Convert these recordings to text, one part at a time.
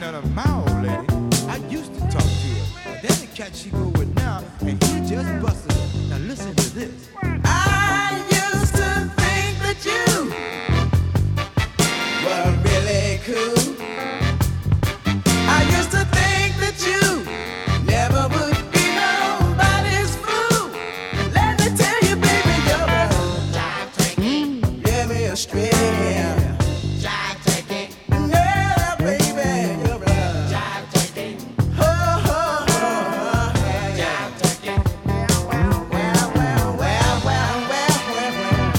met my old lady, I used to talk to her. But then the cat she go with now, and he just busted her. Now listen to this. I used to think that you were really cool. I used to think that you never would be nobody's fool. Let me tell you, baby, you're a jive turkey. Give me a straight jive turkey. Yeah, baby, you're a jive turkey. Oh, oh, oh, oh, jive turkey. Well, well, well, well, well, well, well.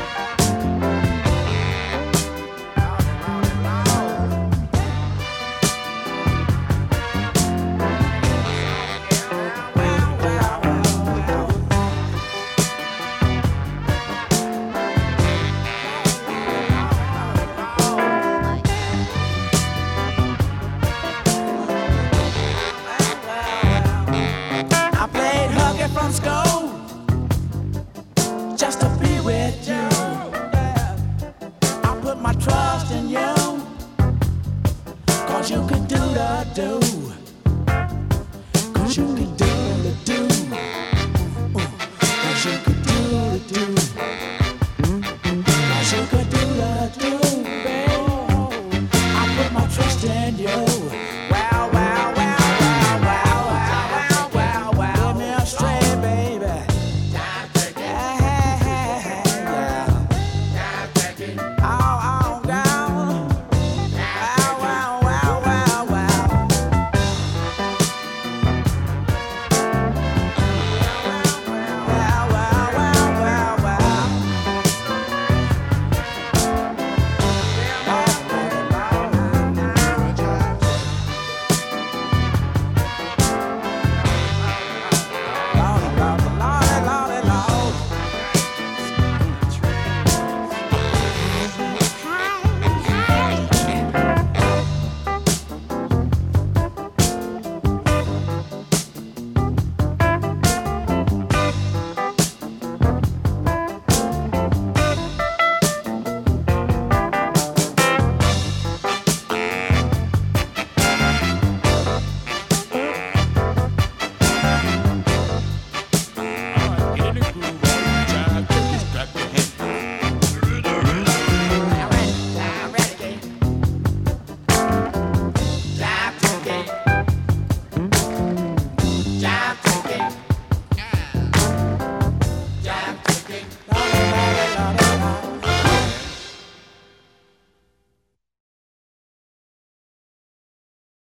I played hooky from school just to be with you. I put my trust in you, 'cause you could do the do. 'Cause you could do the do. 'Cause you could do the do.